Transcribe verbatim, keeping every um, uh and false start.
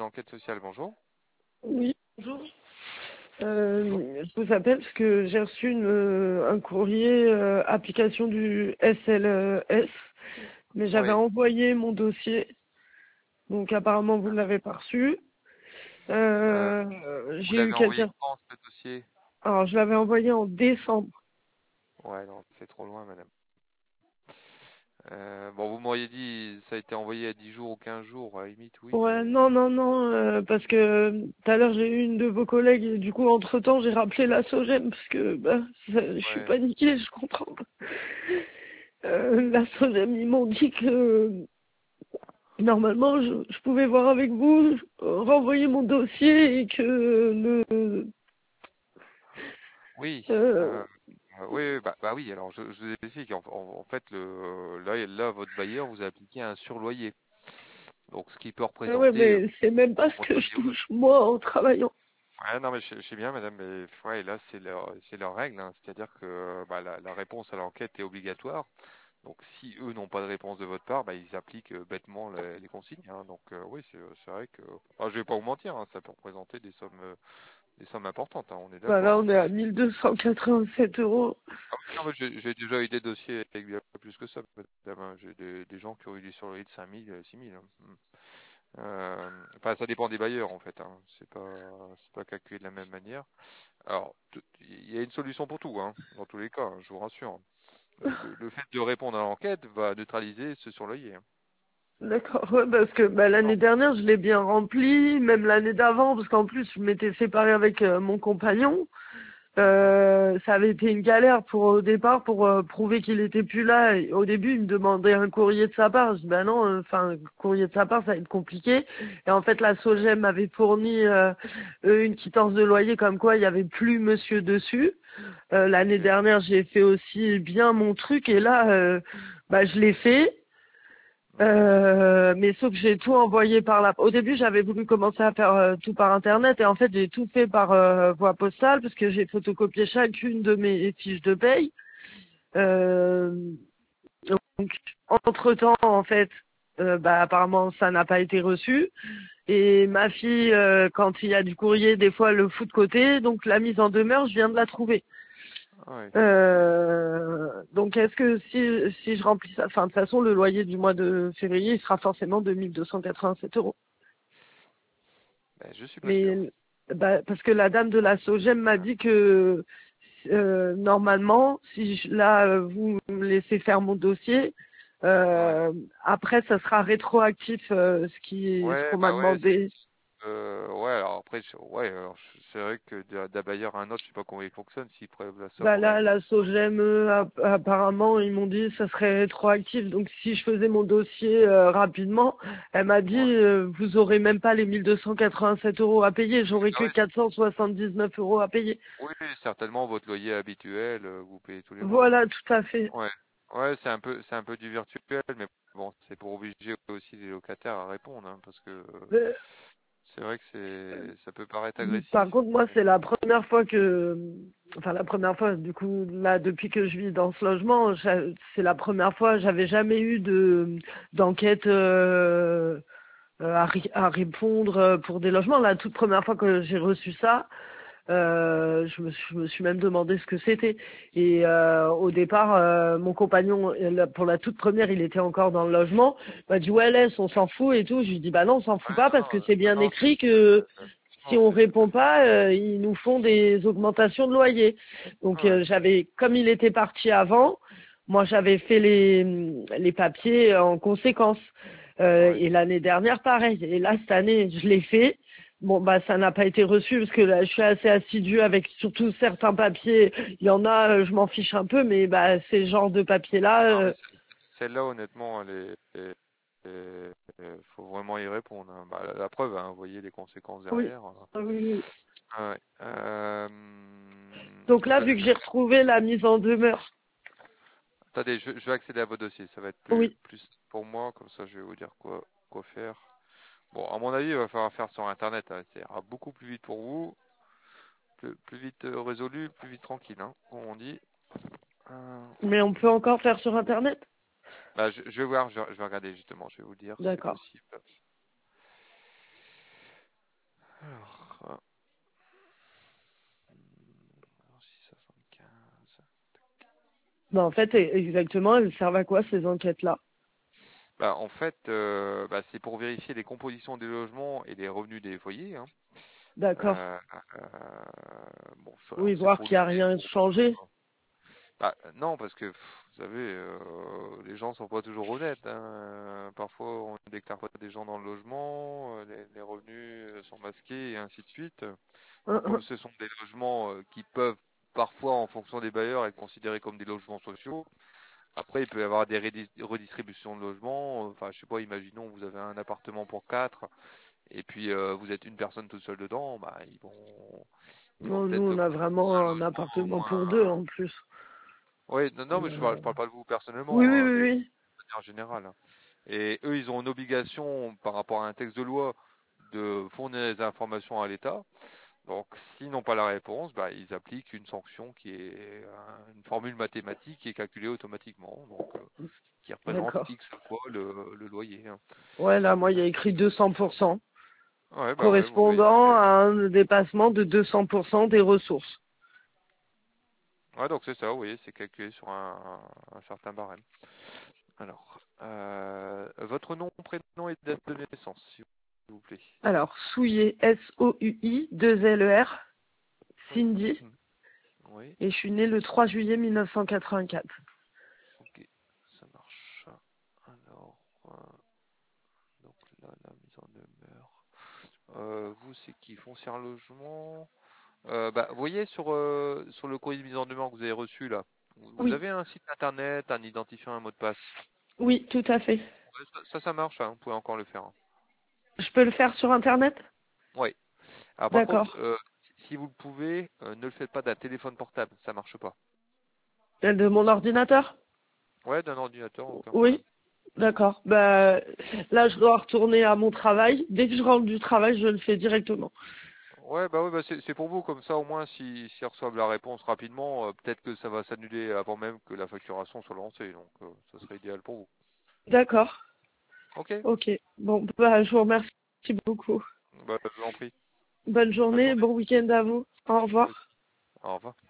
d'enquête sociale, bonjour. Oui, bonjour. Euh, je vous appelle parce que j'ai reçu une, euh, un courrier euh, application du S L S, mais j'avais Oui. envoyé mon dossier, donc apparemment vous ne l'avez pas reçu. Euh, Euh, vous j'ai eu l'avez envoyé quelqu'un. quand ce dossier? Alors je l'avais envoyé en décembre. Ouais, non, c'est trop loin, madame. Euh, bon, vous m'auriez dit ça a été envoyé à dix jours ou quinze jours, à la limite, oui, Ouais, mais... non, non, non, euh, parce que euh, tout à l'heure j'ai eu une de vos collègues et du coup entre temps j'ai rappelé la Sogem parce que bah, ça- je suis Ouais. paniquée, je comprends. Euh, la Sogem ils m'ont dit que normalement, je, je pouvais voir avec vous, euh, renvoyer mon dossier et que le... Oui, Euh, euh, euh, oui, oui, bah, bah oui, alors je, je vous explique. En, en- en fait, le, là, là, votre bailleur vous a appliqué un surloyer. Donc, ce qui peut ah ouais, représenter mais c'est même pas ce votre que je loyer. touche, moi, en travaillant. Ouais, non, mais je, je sais bien, madame, mais ouais, là, c'est leur, c'est leur règle, hein. C'est-à-dire que bah, la, la réponse à l'enquête est obligatoire. Donc, si eux n'ont pas de réponse de votre part, bah, ils appliquent euh, bêtement les, les consignes, hein. Donc, euh, oui, c'est c'est vrai que, ah, je vais pas vous mentir, hein, ça peut représenter des sommes, euh, des sommes importantes, hein, on est Bah là, d'accord, hein. on est à mille deux cent quatre-vingt-sept euros. Ah oui, non, mais j'ai j'ai déjà eu des dossiers avec bien plus que ça, madame, hein. J'ai des, des gens qui ont eu des surloyers de cinq mille, six mille, hein. Mm. Euh, enfin, ça dépend des bailleurs, en fait, hein. C'est pas, c'est pas calculé de la même manière. Alors, t- il y a une solution pour tout, hein, dans tous les cas, hein, je vous rassure. Le, le- le fait de répondre à l'enquête va neutraliser ce surloyer, hein. D'accord, ouais, parce que bah, l'année D'accord. dernière, je l'ai bien rempli, même l'année d'avant, parce qu'en plus, je m'étais séparée avec euh, mon compagnon. Mhm. Euh, ça avait été une galère pour au départ pour euh, prouver qu'il était plus là. Et au début, il me demandait un courrier de sa part. Je dis ben non, euh, enfin courrier de sa part, ça va être compliqué. Et en fait, la Ouais. Sogem m'avait fourni euh, eux, une quittance de loyer comme quoi il y avait plus monsieur dessus. Euh, L'année Ok. dernière, j'ai fait aussi bien mon truc et là, euh, bah je l'ai fait. Mhm. Euh, mais sauf que j'ai tout envoyé par là. Au début, j'avais voulu commencer à faire euh, tout par internet et en fait, j'ai tout fait par euh, voie postale parce que j'ai photocopié chacune de mes fiches de paye. Euh, donc, entre-temps, en fait, euh, bah, apparemment, ça n'a pas été reçu. Et ma fille, euh, quand il y a du courrier, des fois, elle le fout de côté. Donc, la mise en demeure, je viens de la trouver. Ah ouais. Euh, donc est-ce que si, si je remplis ça, enfin de toute façon le loyer du mois de février il sera forcément de mille deux cent quatre-vingt-sept euros. Ben, je suis pas sûr. Mais bah, parce que la dame de la Sogem m'a dit que euh, normalement si je- là euh, vous me laissez faire mon dossier, Ouais. euh, après ça sera rétroactif euh, ce qui ce Ouais, qu'on m'a bah ouais, c'est, demandé. euh, ouais, alors après, je- ouais, alors je- c'est vrai que d'un d'un bailleur à un autre, je sais pas comment il fonctionne, s'il prélève la somme Bah au là, règlement. la Sogem, eux, app- apparemment, ils m'ont dit que ça serait rétroactif. Donc si je faisais mon dossier euh, rapidement, elle m'a dit Ouais. euh, vous aurez même pas les mille deux cent quatre-vingt-sept euros à payer, j'aurai Ah que ouais, quatre cent soixante-dix-neuf euros à payer. oui, certainement votre loyer habituel, euh, vous payez tous les mois, hein. Voilà, tout à fait. Ouais. Ouais, c'est un peu, c'est un peu du virtuel, mais bon, c'est pour obliger aussi les locataires à répondre, hein, parce que euh, Euh, c'est vrai que c'est, ça peut paraître Par agressif, contre, moi, mais c'est la première fois que, enfin la première fois, du coup, là, depuis que je vis dans ce logement, j'a- c'est la première fois, j'avais jamais eu de d'enquête. euh, euh, à, ri- à répondre euh, pour des logements. La toute première fois que j'ai reçu ça, euh, je, me suis, je me suis même demandé ce que c'était. Et euh, au départ, euh, mon compagnon, euh, pour la toute première, il était encore dans le logement, m'a dit ouais laisse, on s'en fout et tout. Je lui dis bah non, on s'en ouais, fout pas parce non, que non, c'est non, bien non, c'est, écrit c'est- que euh, si non, on c'est tout à répond fait. pas, euh, ils nous font des augmentations de loyer. Donc Ouais, euh, j'avais, comme il était parti avant, moi j'avais fait les, les papiers en conséquence. Euh, ouais. et l'année dernière, pareil. Et là, cette année, je l'ai fait. Bon, bah, ça n'a pas été reçu parce que là, je suis assez assidue avec surtout certains papiers. Il y en a, euh, je m'en fiche un peu, mais bah, ces genres de papiers-là, Non, mais euh, c'est- celle-là, honnêtement, elle est, elle est- elle- faut vraiment y répondre, hein. Bah, la, la preuve, hein, vous voyez les conséquences oui. derrière. Ah oui, oui. Ah ouais. Euh, Donc là, je, vu que je j'ai vais, retrouvé la mise en demeure, attendez, je, je vais accéder à vos dossiers. Ça va être plus, oui. plus pour moi, comme ça, je vais vous dire quoi, quoi faire. Bon, à mon avis, il va falloir faire sur Internet, hein. Ça ira beaucoup plus vite pour vous, plus, plus vite euh, résolu, plus vite tranquille, hein, comme on dit. Euh, Mais on peut encore faire sur Internet? bah, je, je vais voir, je, je vais regarder justement, je vais vous dire si c'est D'accord. possible. Alors, euh, six cent soixante-quinze. Bah, en fait, e- exactement, elles servent à quoi ces enquêtes-là? Bah, en fait, euh, bah, c'est pour vérifier les compositions des logements et les revenus des foyers, hein. D'accord. Euh, euh, bon, ça- Oui, alors c'est voir pour qu'il n'y a lutter rien contre. changé. Bah, non, parce que pff, vous savez, euh, les gens sont pas toujours honnêtes, hein. Parfois, on déclare pas des gens dans le logement, euh, les, les revenus euh, sont masqués et ainsi de suite. Hein, Donc, comme hein. ce sont des logements euh, qui peuvent parfois, en fonction des bailleurs, être considérés comme des logements sociaux. Après, il peut y avoir des redis- redistributions de logements. Enfin, je sais pas, imaginons, vous avez un appartement pour quatre, et puis euh, vous êtes une personne toute seule dedans. Bah, ils vont, ils vont Non, nous, peut-être on a considérer un vraiment un logement appartement pour deux moins. en plus. Oui, non, non, mais je parle, Euh, je parle pas de vous Oui, oui, personnellement, hein, oui, mais de oui. manière générale, hein. Et eux, ils ont une obligation par rapport à un texte de loi de fournir les informations à l'État. Donc, s'ils n'ont pas la réponse, bah, ils appliquent une sanction qui est euh, une formule mathématique qui est calculée automatiquement, donc euh, qui représente D'accord. X fois le, le loyer, hein. Ouais, là, moi, il y Euh, a écrit deux cents pour cent, Ouais, bah ouais, vous voyez. correspondant à un dépassement de deux cents pour cent des ressources. Ouais, donc c'est ça, vous voyez, c'est calculé sur un, un- un certain barème. Alors, euh, votre nom, prénom et date de naissance, s'il vous plaît. Alors, Souillet, S O U I, deux L E R, Oui. Cindy, Hmm. Oui, et je suis née le trois juillet mille neuf cent quatre-vingt-quatre. ok, ça marche. Alors, euh, donc là, la mise en demeure. Euh, vous, c'est qui? Foncière logement. Euh, bah, vous voyez sur, euh, sur le courrier de mise en demeure que vous avez reçu là, vous vous Oui, avez un site internet, un identifiant, un mot de passe. oui, tout à fait. Ouais, ça, ça, ça marche, hein, vous pouvez encore le faire, hein. Je peux le faire sur Internet? Ouais. Alors par contre, D'accord. euh, si si vous le pouvez, euh, ne le faites pas d'un téléphone portable, ça marche pas. Celle de mon ordinateur? Ouais, d'un ordinateur, aucun Oui, problème. d'accord. Bah, là, je dois retourner à mon travail. Dès que je rentre du travail, je le fais directement. Ouais, bah ouais, bah c'est c'est pour vous, comme ça au moins si s'ils reçoivent la réponse rapidement, euh, peut-être que ça va s'annuler avant même que la facturation soit lancée, donc euh, ça serait idéal pour vous. D'accord. Ok, Ok. Bon, bah, je vous remercie beaucoup. bah je vous en prie. Bonne Bonne journée, journée. bon week-end à vous. Au Vous revoir. aussi. Au revoir.